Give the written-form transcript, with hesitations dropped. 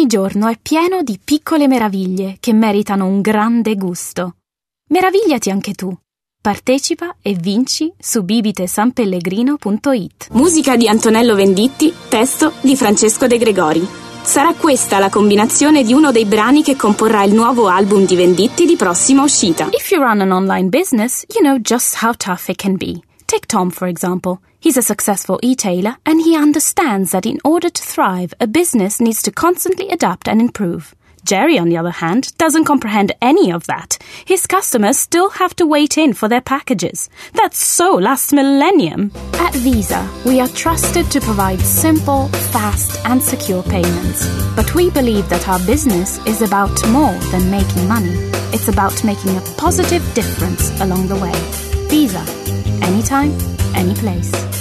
Ogni giorno è pieno di piccole meraviglie che meritano un grande gusto. Meravigliati anche tu. Partecipa e vinci su bibitesanpellegrino.it. Musica di Antonello Venditti, testo di Francesco De Gregori. Sarà questa la combinazione di uno dei brani che comporrà il nuovo album di Venditti di prossima uscita. If you run an online business, you know just how tough it can be. Take Tom, for example. He's a successful e-tailer, and he understands that in order to thrive, a business needs to constantly adapt and improve. Jerry, on the other hand, doesn't comprehend any of that. His customers still have to wait in for their packages. That's so last millennium. At Visa, we are trusted to provide simple, fast, and secure payments. But we believe that our business is about more than making money. It's about making a positive difference along the way. Visa. Anytime, any place.